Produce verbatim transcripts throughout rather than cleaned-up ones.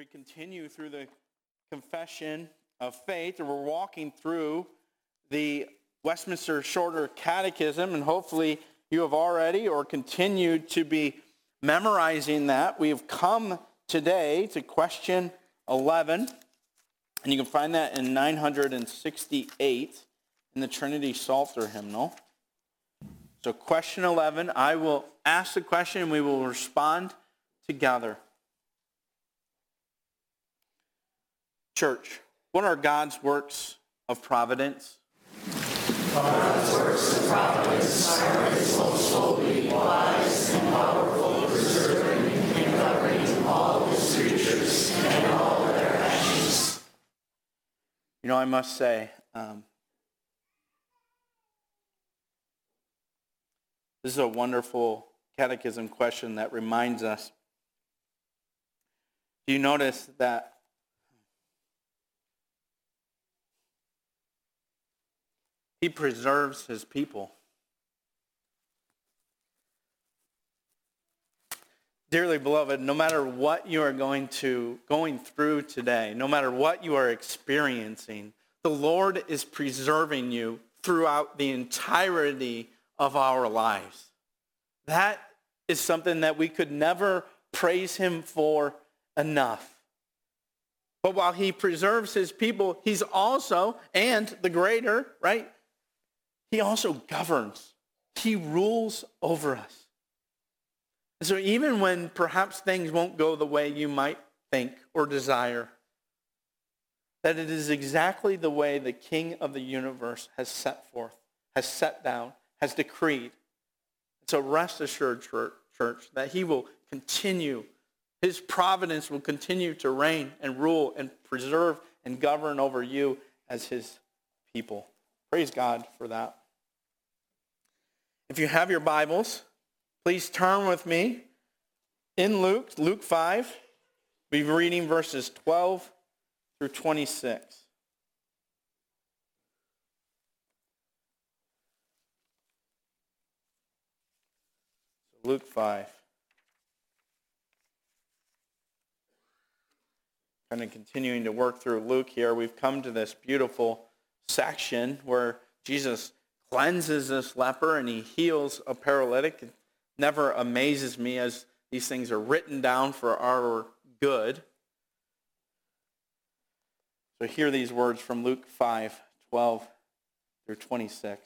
we continue through the confession of faith, or we're walking through the Westminster Shorter Catechism, and hopefully you have already or continued to be memorizing that. We have come today to question eleven, and you can find that in nine hundred sixty-eight in the Trinity Psalter hymnal. So question eleven, I will ask the question and we will respond together. Church, what are God's works of providence? God's works of providence are his most holy, wise, and powerful, preserving and governing all his creatures and all their actions. You know, I must say, um, this is a wonderful catechism question that reminds us. Do you notice that he preserves his people? Dearly beloved, no matter what you are going to going through today, no matter what you are experiencing, the Lord is preserving you throughout the entirety of our lives. That is something that we could never praise him for enough. But while he preserves his people, he's also, and the greater, right? He also governs. He rules over us. And so even when perhaps things won't go the way you might think or desire, that it is exactly the way the King of the universe has set forth, has set down, has decreed. So rest assured, church, that he will continue, his providence will continue to reign and rule and preserve and govern over you as his people. Praise God for that. If you have your Bibles, please turn with me in Luke, Luke five. We'll be reading verses twelve through twenty-six. Luke five. Kind of continuing to work through Luke here, we've come to this beautiful section where Jesus cleanses this leper and he heals a paralytic. It never amazes me as these things are written down for our good. So hear these words from Luke five, twelve through twenty-six.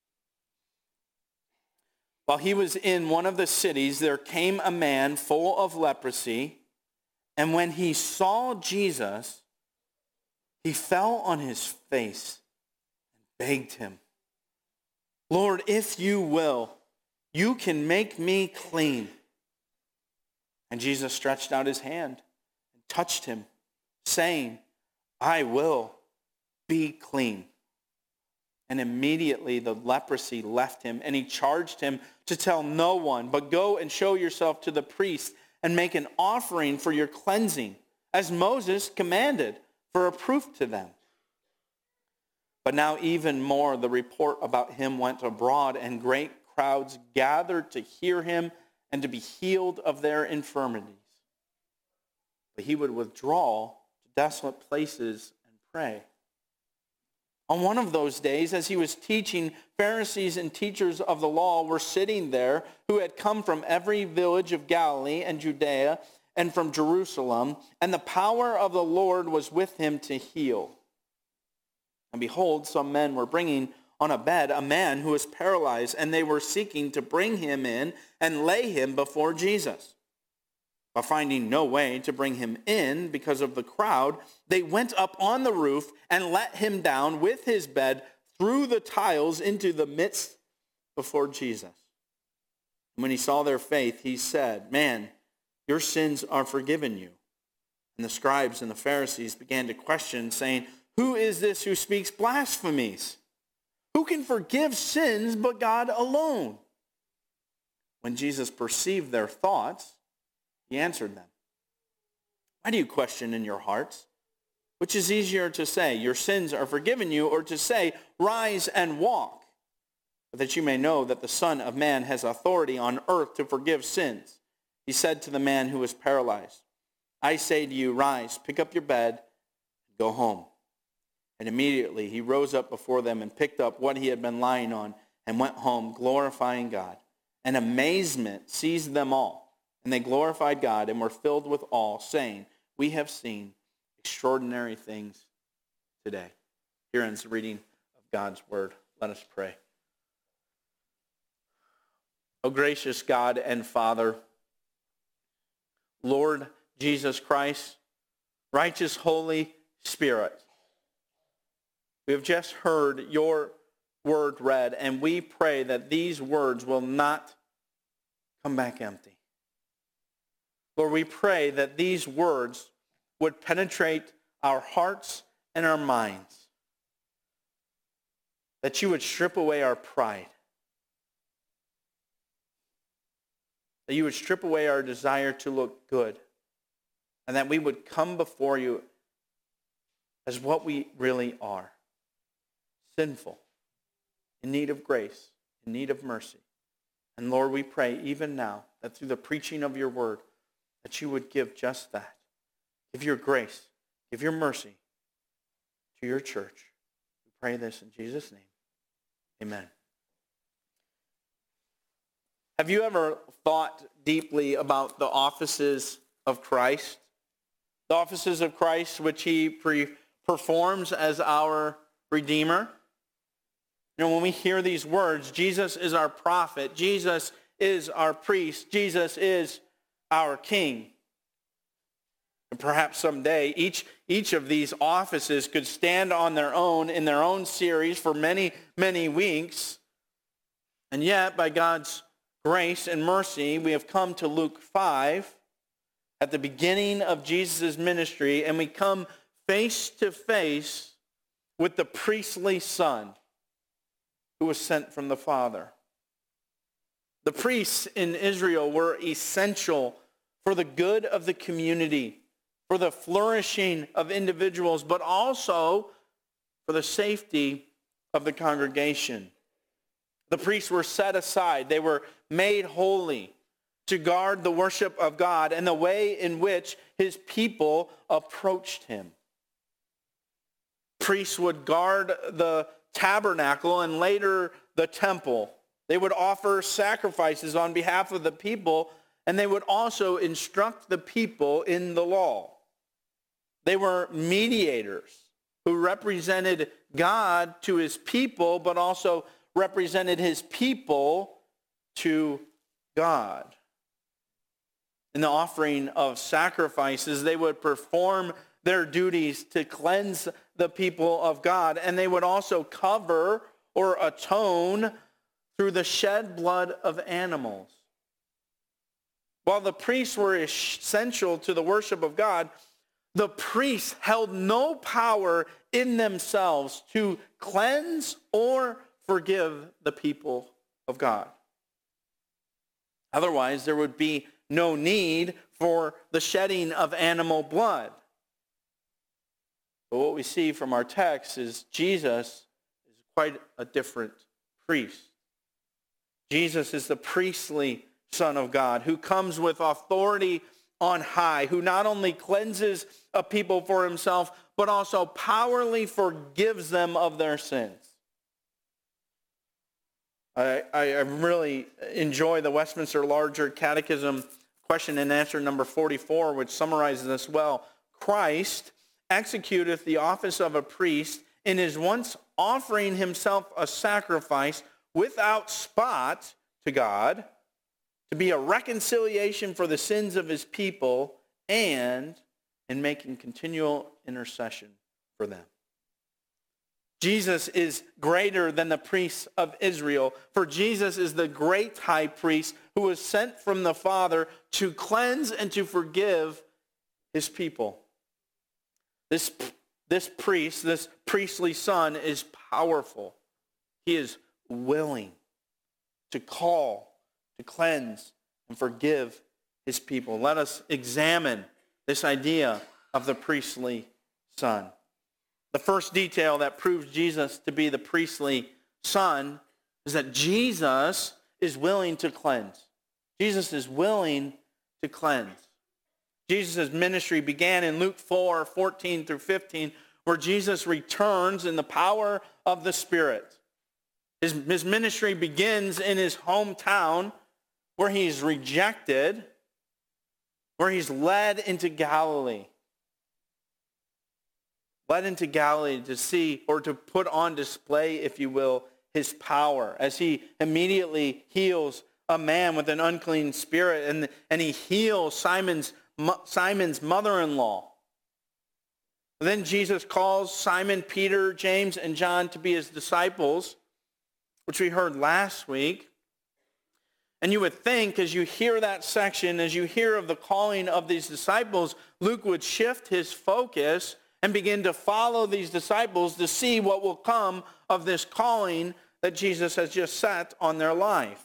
While he was in one of the cities, there came a man full of leprosy, and when he saw Jesus, he fell on his face and begged him, "Lord, if you will, you can make me clean." And Jesus stretched out his hand and touched him, saying, "I will, be clean." And immediately the leprosy left him, and he charged him to tell no one, but go and show yourself to the priest and make an offering for your cleansing, as Moses commanded, for a proof to them. But now even more the report about him went abroad, and great crowds gathered to hear him and to be healed of their infirmities. But he would withdraw to desolate places and pray. On one of those days, as he was teaching, Pharisees and teachers of the law were sitting there, who had come from every village of Galilee and Judea and from Jerusalem, and the power of the Lord was with him to heal. And behold, some men were bringing on a bed a man who was paralyzed, and they were seeking to bring him in and lay him before Jesus. But finding no way to bring him in because of the crowd, they went up on the roof and let him down with his bed through the tiles into the midst before Jesus. And when he saw their faith, he said, "Man, your sins are forgiven you." And the scribes and the Pharisees began to question, saying, "Who is this who speaks blasphemies? Who can forgive sins but God alone?" When Jesus perceived their thoughts, he answered them, "Why do you question in your hearts? Which is easier to say, 'Your sins are forgiven you,' or to say, 'Rise and walk'? But that you may know that the Son of Man has authority on earth to forgive sins." He said to the man who was paralyzed, I say to you, rise, pick up your bed, and go home. And immediately he rose up before them and picked up what he had been lying on and went home, glorifying God. And amazement seized them all. And they glorified God and were filled with awe, saying, we have seen extraordinary things today. Here ends the reading of God's word. Let us pray. O gracious God and Father, Lord Jesus Christ, righteous Holy Spirit, we have just heard your word read, and we pray that these words will not come back empty. Lord, we pray that these words would penetrate our hearts and our minds, that you would strip away our pride, that you would strip away our desire to look good, and that we would come before you as what we really are, sinful, in need of grace, in need of mercy. And Lord, we pray even now that through the preaching of your word, that you would give just that. Give your grace, give your mercy to your church. We pray this in Jesus' name. Amen. Have you ever thought deeply about the offices of Christ? The offices of Christ which he pre- performs as our Redeemer? You know, when we hear these words, Jesus is our prophet, Jesus is our priest, Jesus is our king. And perhaps someday each, each of these offices could stand on their own in their own series for many, many weeks. And yet, by God's grace and mercy, we have come to Luke five at the beginning of Jesus' ministry, and we come face to face with the priestly son who was sent from the Father. The priests in Israel were essential for the good of the community, for the flourishing of individuals, but also for the safety of the congregation. The priests were set aside. They were made holy to guard the worship of God and the way in which his people approached him. Priests would guard the tabernacle and later the temple. They would offer sacrifices on behalf of the people, and they would also instruct the people in the law. They were mediators who represented God to his people, but also represented his people to God. In the offering of sacrifices, they would perform their duties to cleanse the people of God, and they would also cover or atone through the shed blood of animals. While the priests were essential to the worship of God, the priests held no power in themselves to cleanse or forgive the people of God. Otherwise, there would be no need for the shedding of animal blood. But what we see from our text is Jesus is quite a different priest. Jesus is the priestly Son of God who comes with authority on high, who not only cleanses a people for himself, but also powerfully forgives them of their sins. I, I really enjoy the Westminster Larger Catechism question and answer number forty-four, which summarizes this well. Christ executeth the office of a priest in his once offering himself a sacrifice without spot to God, to be a reconciliation for the sins of his people, and in making continual intercession for them. Jesus is greater than the priests of Israel, for Jesus is the great high priest who was sent from the Father to cleanse and to forgive his people. This, this priest, this priestly son is powerful. He is willing to call, to cleanse, and forgive his people. Let us examine this idea of the priestly son. The first detail that proves Jesus to be the priestly son is that Jesus is willing to cleanse. Jesus is willing to cleanse. Jesus' ministry began in Luke four, fourteen through fifteen, where Jesus returns in the power of the Spirit. His, his ministry begins in his hometown, where he's rejected, where he's led into Galilee. Led into Galilee to see, or to put on display, if you will, his power, as he immediately heals a man with an unclean spirit, and, and he heals Simon's, Simon's mother-in-law. Then Jesus calls Simon, Peter, James, and John to be his disciples, which we heard last week. And you would think, as you hear that section, as you hear of the calling of these disciples, Luke would shift his focus and begin to follow these disciples to see what will come of this calling that Jesus has just set on their life.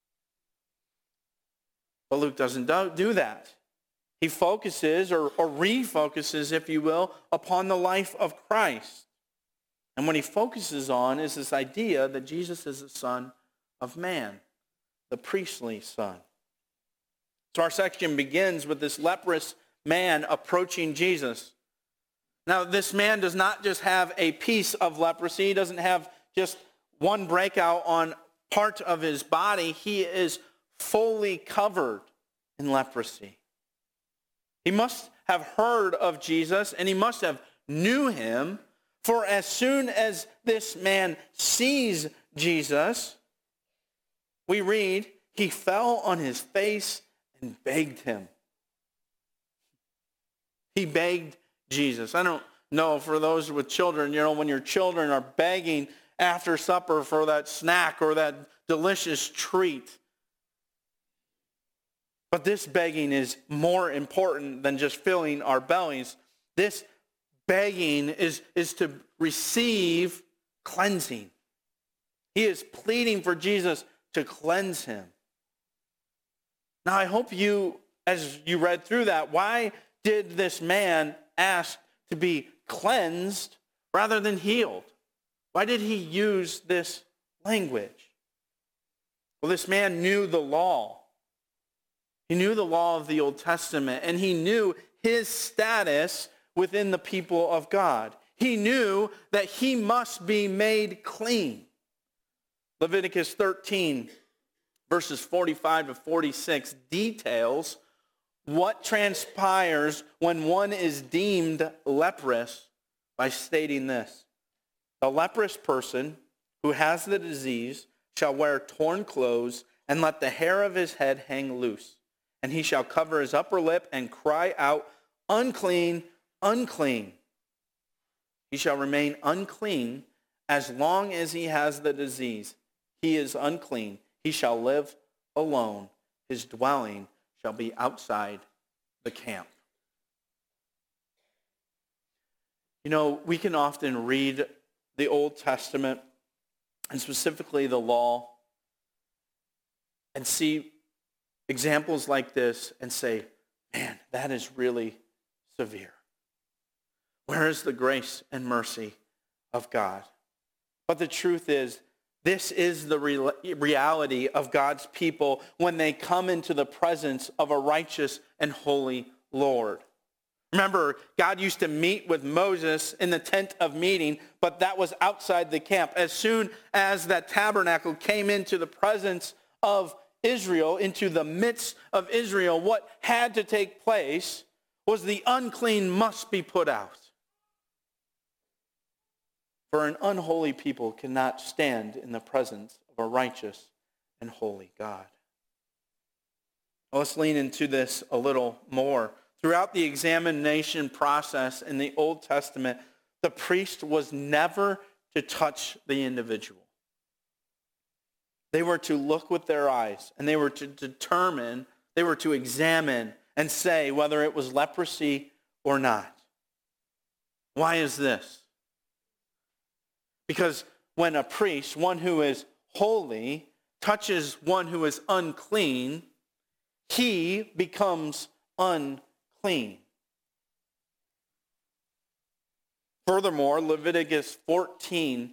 But Luke doesn't do that. He focuses, or, or refocuses, if you will, upon the life of Christ. And what he focuses on is this idea that Jesus is the Son of Man, the priestly Son. So our section begins with this leprous man approaching Jesus. Now, this man does not just have a piece of leprosy. He doesn't have just one breakout on part of his body. He is fully covered in leprosy. He must have heard of Jesus, and he must have knew him, for as soon as this man sees Jesus, we read, he fell on his face and begged him. He begged Jesus. I don't know, for those with children, you know, when your children are begging after supper for that snack or that delicious treat. But this begging is more important than just filling our bellies. This begging is, is to receive cleansing. He is pleading for Jesus to cleanse him. Now, I hope you, as you read through that, why did this man ask to be cleansed rather than healed? Why did he use this language? Well, this man knew the law. He knew the law of the Old Testament, and he knew his status within the people of God. He knew that he must be made clean. Leviticus thirteen, verses forty-five to forty-six details what transpires when one is deemed leprous by stating this. A leprous person who has the disease shall wear torn clothes and let the hair of his head hang loose. And he shall cover his upper lip and cry out, unclean, unclean. He shall remain unclean as long as he has the disease. He is unclean. He shall live alone. His dwelling shall be outside the camp. You know, we can often read the Old Testament, and specifically the law, and see examples like this and say, man, that is really severe. Where is the grace and mercy of God? But the truth is, this is the re- reality of God's people when they come into the presence of a righteous and holy Lord. Remember, God used to meet with Moses in the tent of meeting, but that was outside the camp. As soon as that tabernacle came into the presence of Israel, into the midst of Israel, what had to take place was the unclean must be put out. For an unholy people cannot stand in the presence of a righteous and holy God. Well, let's lean into this a little more. Throughout the examination process in the Old Testament, the priest was never to touch the individual. They were to look with their eyes, and they were to determine, they were to examine and say whether it was leprosy or not. Why is this? Because when a priest, one who is holy, touches one who is unclean, he becomes unclean. Furthermore, Leviticus fourteen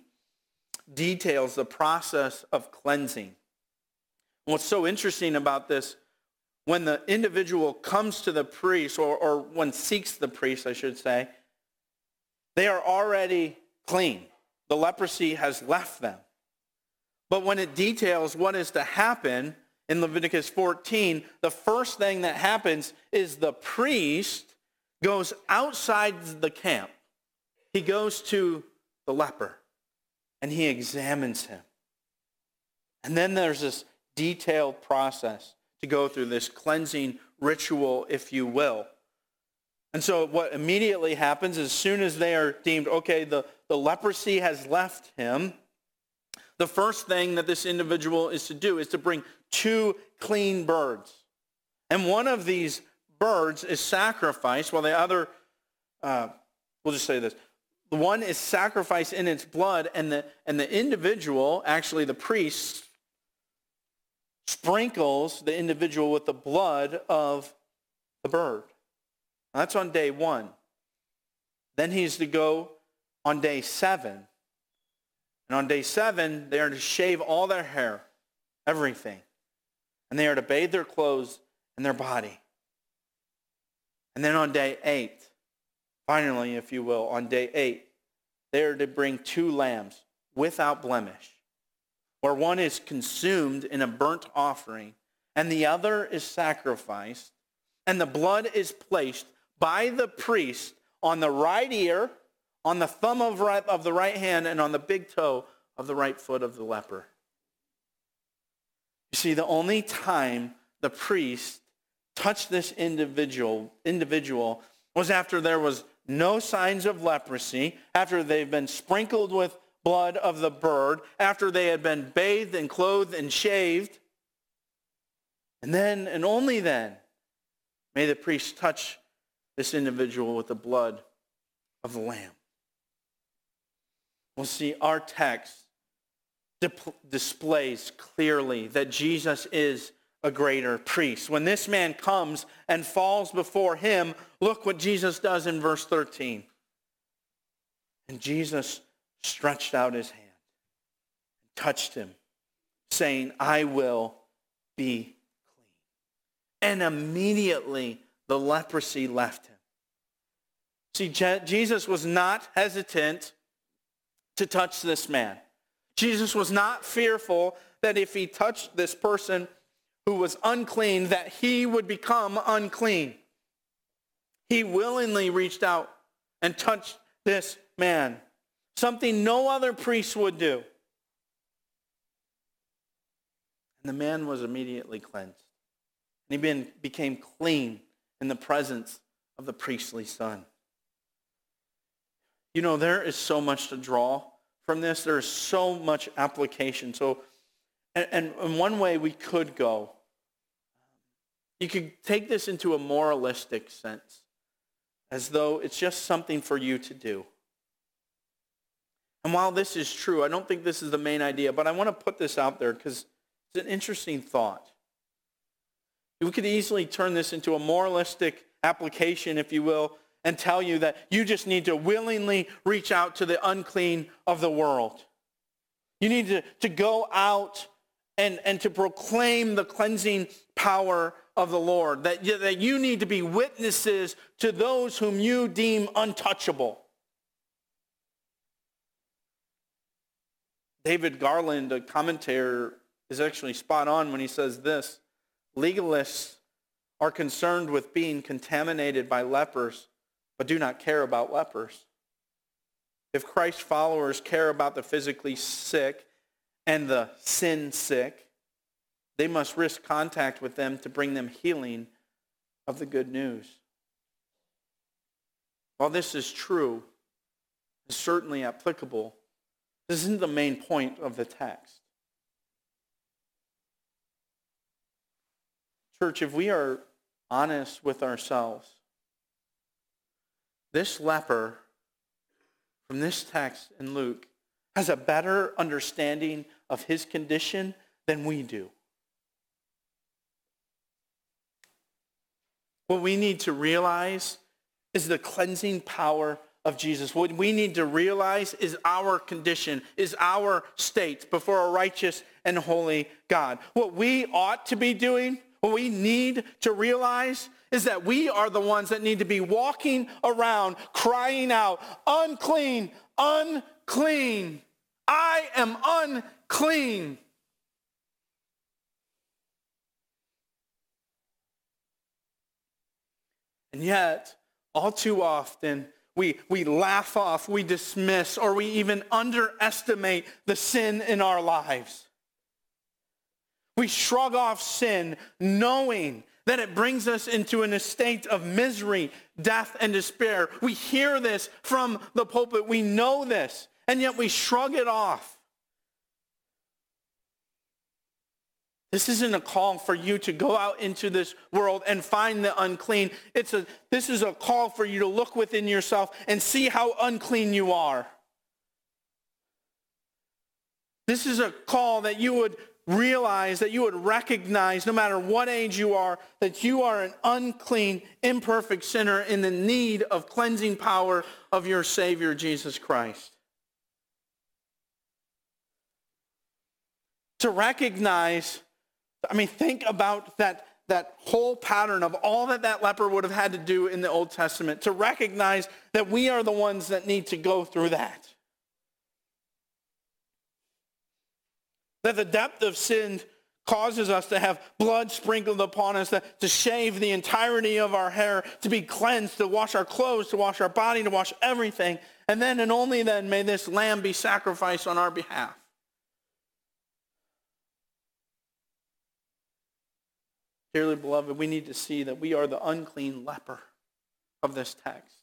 details the process of cleansing. What's so interesting about this, when the individual comes to the priest, or, or when seeks the priest, I should say, they are already clean. The leprosy has left them. But when it details what is to happen in Leviticus fourteen, the first thing that happens is the priest goes outside the camp. He goes to the leper and he examines him. And then there's this detailed process to go through, this cleansing ritual, if you will. And so what immediately happens, as soon as they are deemed, okay, the, the leprosy has left him, the first thing that this individual is to do is to bring two clean birds. And one of these birds is sacrificed, while the other, uh, we'll just say this, the one is sacrificed in its blood, and the, and the individual, actually the priest, sprinkles the individual with the blood of the bird. Now, that's on day one. Then he's to go on day seven. And on day seven, they are to shave all their hair, everything. And they are to bathe their clothes and their body. And then on day eight, finally, if you will, on day eight, they are to bring two lambs without blemish, where one is consumed in a burnt offering, and the other is sacrificed, and the blood is placed by the priest on the right ear, on the thumb of, right, of the right hand, and on the big toe of the right foot of the leper. You see, the only time the priest touched this individual, individual was after there was no signs of leprosy, after they've been sprinkled with blood of the bird, after they had been bathed and clothed and shaved. And then, and only then, may the priest touch this individual with the blood of the lamb. Well, see, our text dip- displays clearly that Jesus is a greater priest. When this man comes and falls before him, look what Jesus does in verse thirteen. And Jesus stretched out his hand and touched him, saying, I will be clean. And immediately the leprosy left him. See, Je- Jesus was not hesitant to touch this man. Jesus was not fearful that if he touched this person who was unclean, that he would become unclean. He willingly reached out and touched this man, something no other priest would do. And the man was immediately cleansed. And he been, became clean in the presence of the priestly son. You know, there is so much to draw from this. There is so much application. So, and, and, and one way we could go, you could take this into a moralistic sense, as though it's just something for you to do. And while this is true, I don't think this is the main idea, but I want to put this out there because it's an interesting thought. We could easily turn this into a moralistic application, if you will, and tell you that you just need to willingly reach out to the unclean of the world. You need to, to go out and, and to proclaim the cleansing power of the Lord, that, that you need to be witnesses to those whom you deem untouchable. David Garland, a commentator, is actually spot on when he says this: legalists are concerned with being contaminated by lepers, but do not care about lepers. If Christ's followers care about the physically sick and the sin sick, they must risk contact with them to bring them healing of the good news. While this is true, it's certainly applicable, this isn't the main point of the text. Church, if we are honest with ourselves, this leper from this text in Luke has a better understanding of his condition than we do. What we need to realize is the cleansing power of Jesus. What we need to realize is our condition, is our state before a righteous and holy God. What we ought to be doing, What we need to realize is that we are the ones that need to be walking around crying out, unclean, unclean. I am unclean. And yet, all too often, we, we laugh off, we dismiss, or we even underestimate the sin in our lives. We shrug off sin knowing that it brings us into an estate of misery, death, and despair. We hear this from the pulpit. We know this, and yet we shrug it off. This isn't a call for you to go out into this world and find the unclean. It's a, this is a call for you to look within yourself and see how unclean you are. This is a call that you would realize, that you would recognize, no matter what age you are, that you are an unclean, imperfect sinner in the need of cleansing power of your Savior, Jesus Christ. To recognize, I mean, think about that, that whole pattern of all that that leper would have had to do in the Old Testament. To recognize that we are the ones that need to go through that. That the depth of sin causes us to have blood sprinkled upon us, that, to shave the entirety of our hair, to be cleansed, to wash our clothes, to wash our body, to wash everything. And then and only then may this lamb be sacrificed on our behalf. Dearly beloved, we need to see that we are the unclean leper of this text.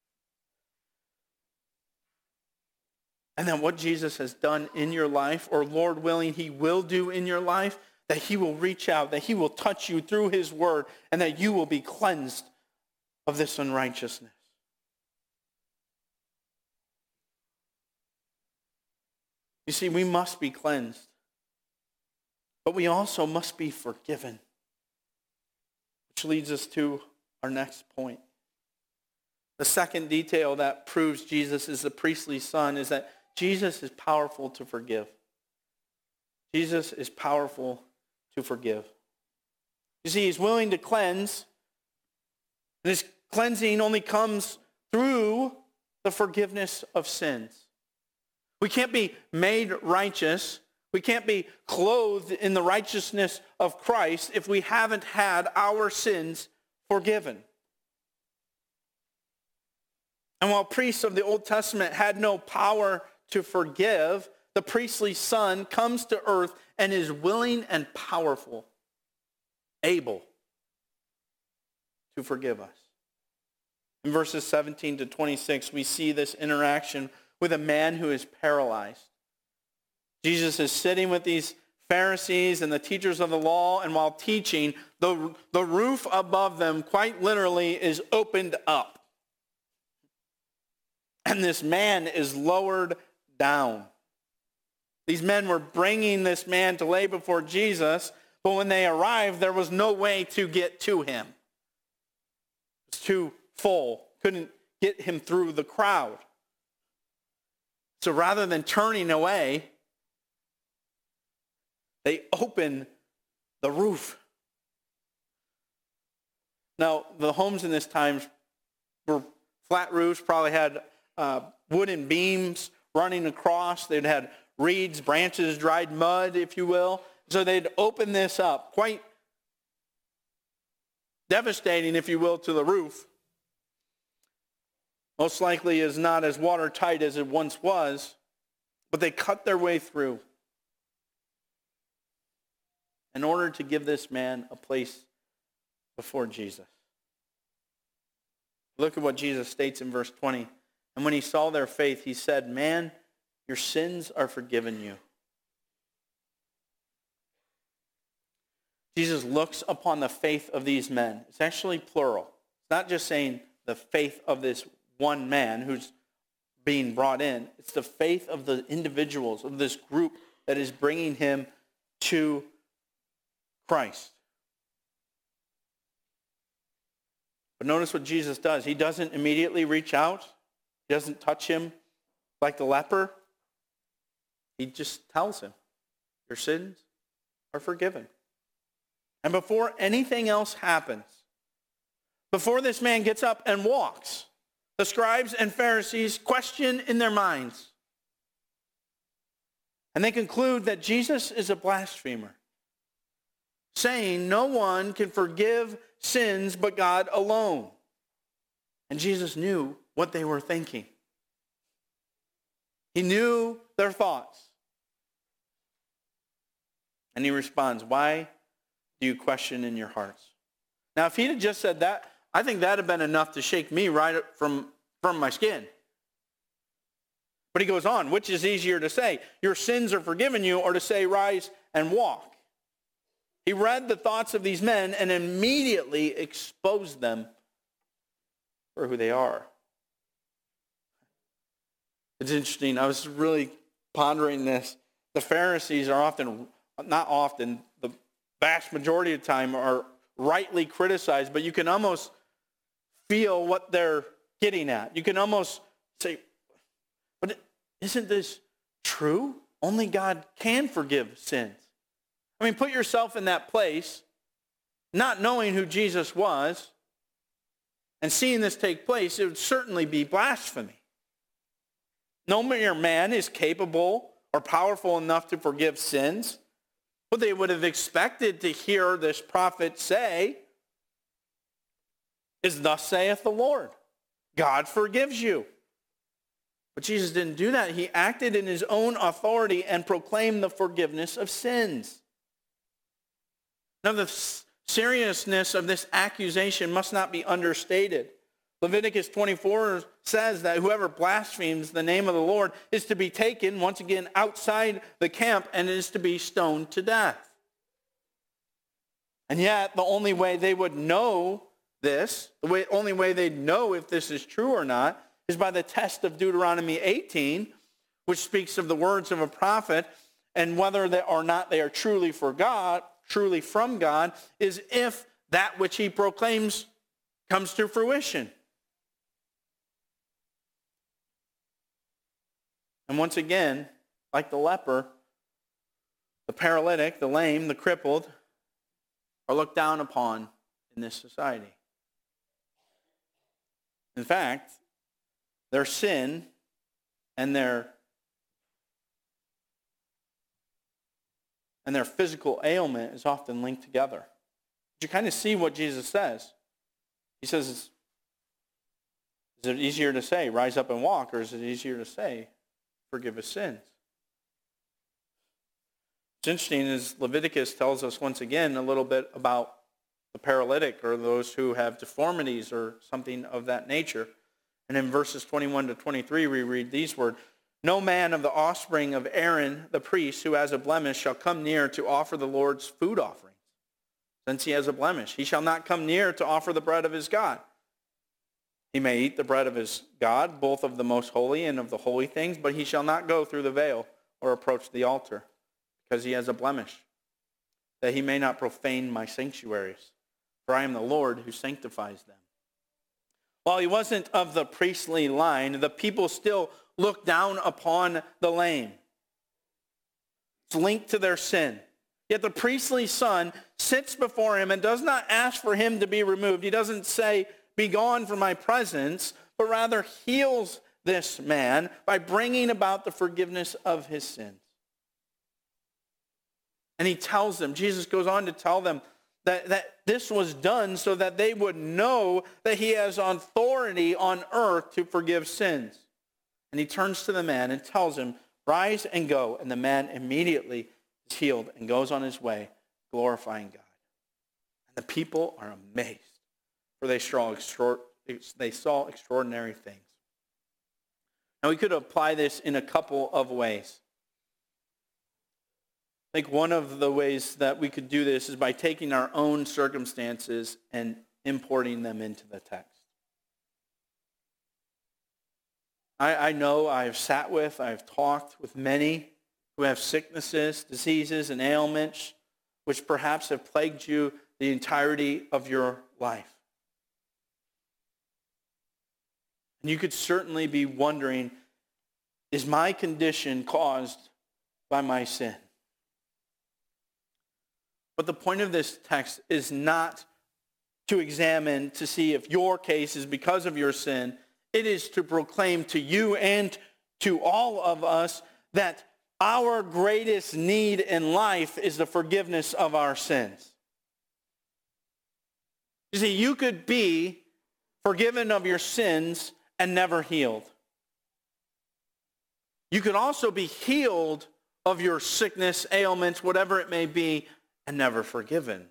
And that what Jesus has done in your life, or Lord willing, he will do in your life, that he will reach out, that he will touch you through his word, and that you will be cleansed of this unrighteousness. You see, we must be cleansed, but we also must be forgiven. Which leads us to our next point. The second detail that proves Jesus is the priestly son is that Jesus is powerful to forgive. Jesus is powerful to forgive. You see, he's willing to cleanse, and his cleansing only comes through the forgiveness of sins. We can't be made righteous. We can't be clothed in the righteousness of Christ if we haven't had our sins forgiven. And while priests of the Old Testament had no power to forgive, the priestly son comes to earth and is willing and powerful, able to forgive us. In verses seventeen to twenty-six, we see this interaction with a man who is paralyzed. Jesus is sitting with these Pharisees and the teachers of the law, and while teaching, the, the roof above them quite literally is opened up. And this man is lowered down. These men were bringing this man to lay before Jesus, but when they arrived, there was no way to get to him. It was too full. Couldn't get him through the crowd. So rather than turning away, they open the roof. Now, the homes in this time were flat roofs, probably had uh, wooden beams running across. They'd had reeds, branches, dried mud, if you will. So they'd open this up, quite devastating, if you will, to the roof. Most likely is not as watertight as it once was, but they cut their way through in order to give this man a place before Jesus. Look at what Jesus states in verse twenty. And when he saw their faith, he said, "Man, your sins are forgiven you." Jesus looks upon the faith of these men. It's actually plural. It's not just saying the faith of this one man who's being brought in. It's the faith of the individuals, of this group that is bringing him to Christ. But notice what Jesus does. He doesn't immediately reach out. He doesn't touch him like the leper. He just tells him, your sins are forgiven. And before anything else happens, before this man gets up and walks, the scribes and Pharisees question in their minds. And they conclude that Jesus is a blasphemer, saying no one can forgive sins but God alone. And Jesus knew what they were thinking. He knew their thoughts. And he responds, why do you question in your hearts? Now, if he had just said that, I think that would have been enough to shake me right from, from my skin. But he goes on, which is easier to say, your sins are forgiven you, or to say, rise and walk? He read the thoughts of these men and immediately exposed them for who they are. It's interesting. I was really pondering this. The Pharisees are often, not often, the vast majority of the time are rightly criticized, but you can almost feel what they're getting at. You can almost say, but isn't this true? Only God can forgive sins. I mean, put yourself in that place, not knowing who Jesus was, and seeing this take place, it would certainly be blasphemy. No mere man is capable or powerful enough to forgive sins. What they would have expected to hear this prophet say is, thus saith the Lord, God forgives you. But Jesus didn't do that. He acted in his own authority and proclaimed the forgiveness of sins. Now, the seriousness of this accusation must not be understated. Leviticus twenty-four says that whoever blasphemes the name of the Lord is to be taken, once again, outside the camp and is to be stoned to death. And yet, the only way they would know this, the way, only way they'd know if this is true or not, is by the test of Deuteronomy eighteen, which speaks of the words of a prophet, and whether they or not they are truly for God, truly from God, is if that which he proclaims comes to fruition. And once again, like the leper, the paralytic, the lame, the crippled are looked down upon in this society. In fact, their sin and their and their physical ailment is often linked together. You kind of see what Jesus says. He says, is it easier to say, rise up and walk, or is it easier to say, forgive his sins? What's interesting is Leviticus tells us once again a little bit about the paralytic or those who have deformities or something of that nature. And in verses twenty-one to twenty-three, we read these words, no man of the offspring of Aaron, the priest, who has a blemish, shall come near to offer the Lord's food offerings, since he has a blemish. He shall not come near to offer the bread of his God. He may eat the bread of his God, both of the most holy and of the holy things, but he shall not go through the veil or approach the altar, because he has a blemish, that he may not profane my sanctuaries. For I am the Lord who sanctifies them. While he wasn't of the priestly line, the people still looked down upon the lame. It's linked to their sin. Yet the priestly son sits before him and does not ask for him to be removed. He doesn't say, be gone from my presence, but rather heals this man by bringing about the forgiveness of his sins. And he tells them, Jesus goes on to tell them that, that this was done so that they would know that he has authority on earth to forgive sins. And he turns to the man and tells him, rise and go. And the man immediately is healed and goes on his way, glorifying God. And the people are amazed, for they saw, they saw extraordinary things. Now we could apply this in a couple of ways. I think one of the ways that we could do this is by taking our own circumstances and importing them into the text. I, I know I have sat with, I have talked with many who have sicknesses, diseases, and ailments, which perhaps have plagued you the entirety of your life. And you could certainly be wondering, is my condition caused by my sin? But the point of this text is not to examine to see if your case is because of your sin. It is to proclaim to you and to all of us that our greatest need in life is the forgiveness of our sins. You see, you could be forgiven of your sins and never healed. You could also be healed of your sickness, ailments, whatever it may be, and never forgiven.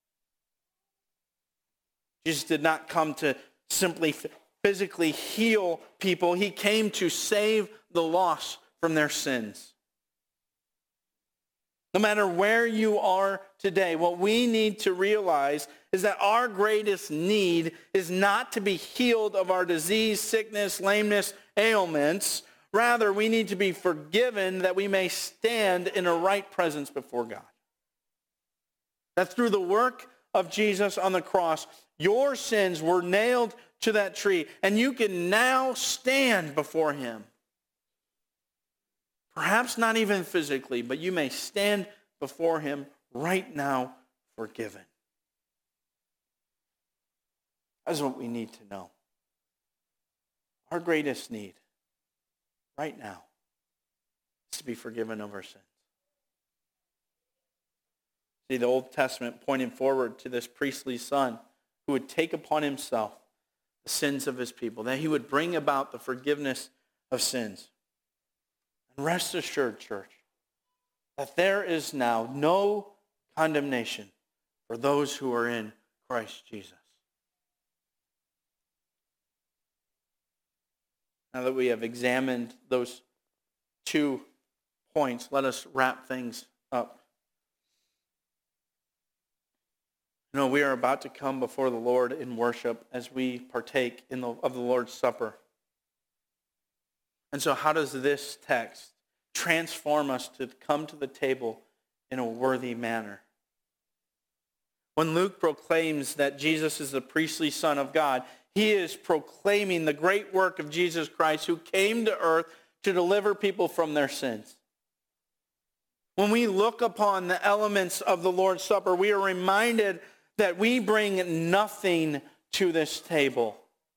Jesus did not come to simply physically heal people. He came to save the lost from their sins. No matter where you are today, what we need to realize is that our greatest need is not to be healed of our disease, sickness, lameness, ailments. Rather, we need to be forgiven that we may stand in a right presence before God. That through the work of Jesus on the cross, your sins were nailed to that tree, and you can now stand before him. Perhaps not even physically, but you may stand before him right now forgiven. That's what we need to know. Our greatest need right now is to be forgiven of our sins. See, the Old Testament pointed forward to this priestly son who would take upon himself the sins of his people, that he would bring about the forgiveness of sins. And rest assured, church, that there is now no condemnation for those who are in Christ Jesus. Now that we have examined those two points, let us wrap things up. You know, we are about to come before the Lord in worship as we partake in the, of the Lord's Supper. And so how does this text transform us to come to the table in a worthy manner? When Luke proclaims that Jesus is the priestly Son of God, he is proclaiming the great work of Jesus Christ who came to earth to deliver people from their sins. When we look upon the elements of the Lord's Supper, we are reminded that we bring nothing to this table.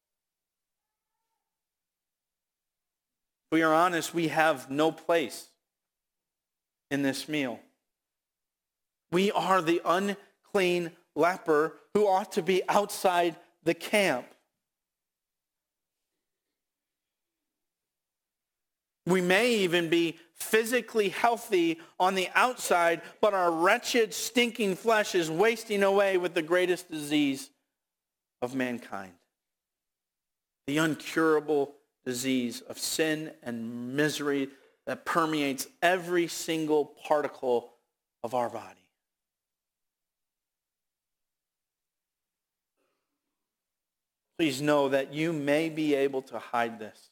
If we are honest, we have no place in this meal. We are the unclean leper who ought to be outside the camp. We may even be physically healthy on the outside, but our wretched, stinking flesh is wasting away with the greatest disease of mankind. The incurable disease of sin and misery that permeates every single particle of our body. Please know that you may be able to hide this.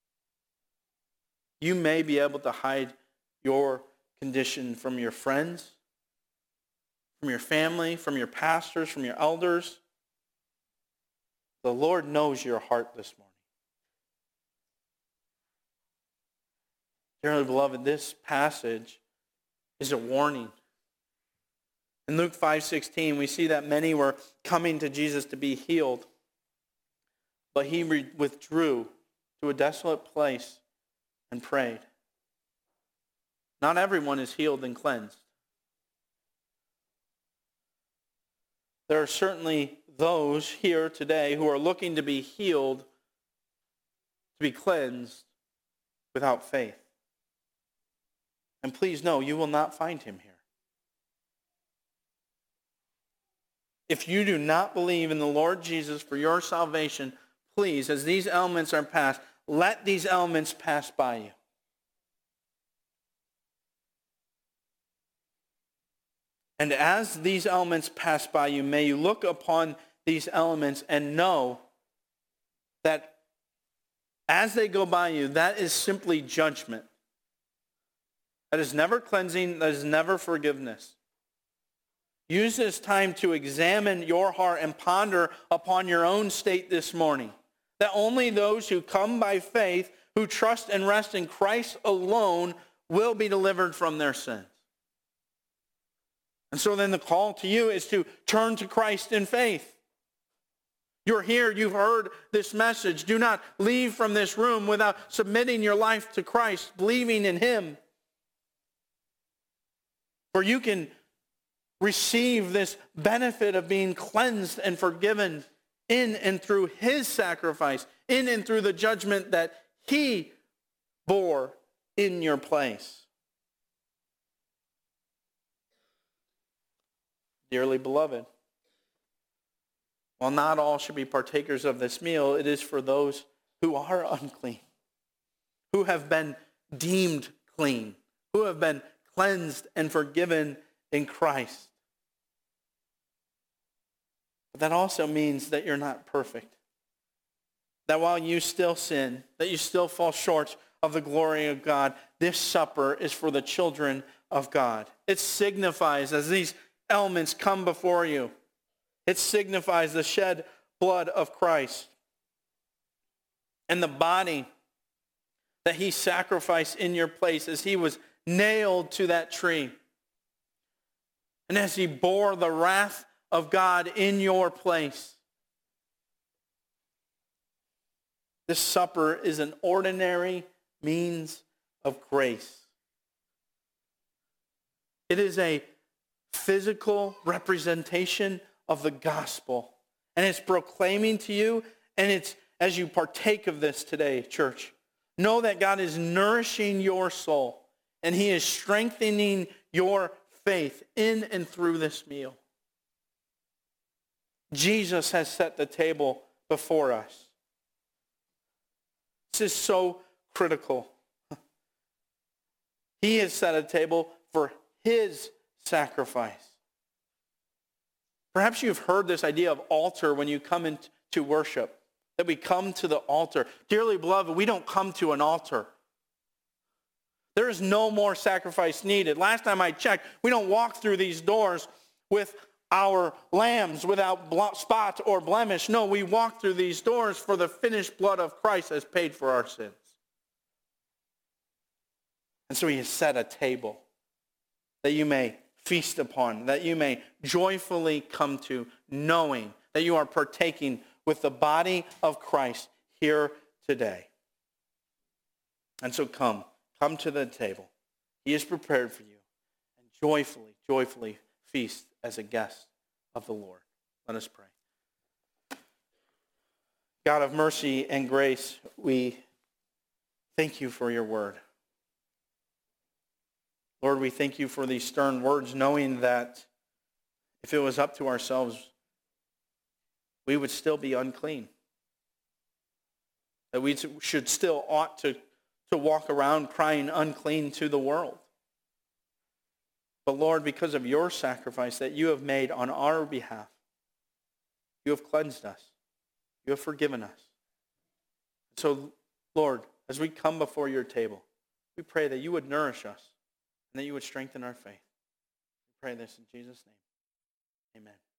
You may be able to hide your condition from your friends, from your family, from your pastors, from your elders. The Lord knows your heart this morning. Dearly beloved, this passage is a warning. In Luke five sixteen, we see that many were coming to Jesus to be healed, but he withdrew to a desolate place and prayed. Not everyone is healed and cleansed. There are certainly those here today who are looking to be healed, to be cleansed without faith. And please know, you will not find him here. If you do not believe in the Lord Jesus for your salvation, please, as these elements are passed, let these elements pass by you. And as these elements pass by you, may you look upon these elements and know that as they go by you, that is simply judgment. That is never cleansing, that is never forgiveness. Use this time to examine your heart and ponder upon your own state this morning. That only those who come by faith, who trust and rest in Christ alone, will be delivered from their sins. And so then the call to you is to turn to Christ in faith. You're here, you've heard this message. Do not leave from this room without submitting your life to Christ, believing in him. For you can receive this benefit of being cleansed and forgiven in and through his sacrifice, in and through the judgment that he bore in your place. Dearly beloved, while not all should be partakers of this meal, it is for those who are unclean, who have been deemed clean, who have been cleansed and forgiven in Christ. But that also means that you're not perfect. That while you still sin, that you still fall short of the glory of God, this supper is for the children of God. It signifies, as these elements come before you, it signifies the shed blood of Christ and the body that he sacrificed in your place as he was nailed to that tree. And as he bore the wrath of God in your place. This supper is an ordinary means of grace. It is a physical representation of the gospel. And it's proclaiming to you, and it's as you partake of this today, church, know that God is nourishing your soul, and he is strengthening your faith in and through this meal. Jesus has set the table before us. This is so critical. He has set a table for his sacrifice. Perhaps you've heard this idea of altar when you come into worship, that we come to the altar. Dearly beloved, we don't come to an altar. There is no more sacrifice needed. Last time I checked, we don't walk through these doors with our lambs without spot or blemish. No, we walk through these doors for the finished blood of Christ has paid for our sins. And so he has set a table that you may feast upon, that you may joyfully come to, knowing that you are partaking with the body of Christ here today. And so come, come to the table. He is prepared for you. And joyfully, joyfully feast as a guest of the Lord. Let us pray. God of mercy and grace, we thank you for your word. Lord, we thank you for these stern words, knowing that if it was up to ourselves, we would still be unclean. That we should still ought to, to walk around crying unclean to the world. But Lord, because of your sacrifice that you have made on our behalf, you have cleansed us. You have forgiven us. So, Lord, as we come before your table, we pray that you would nourish us and that you would strengthen our faith. We pray this in Jesus' name. Amen.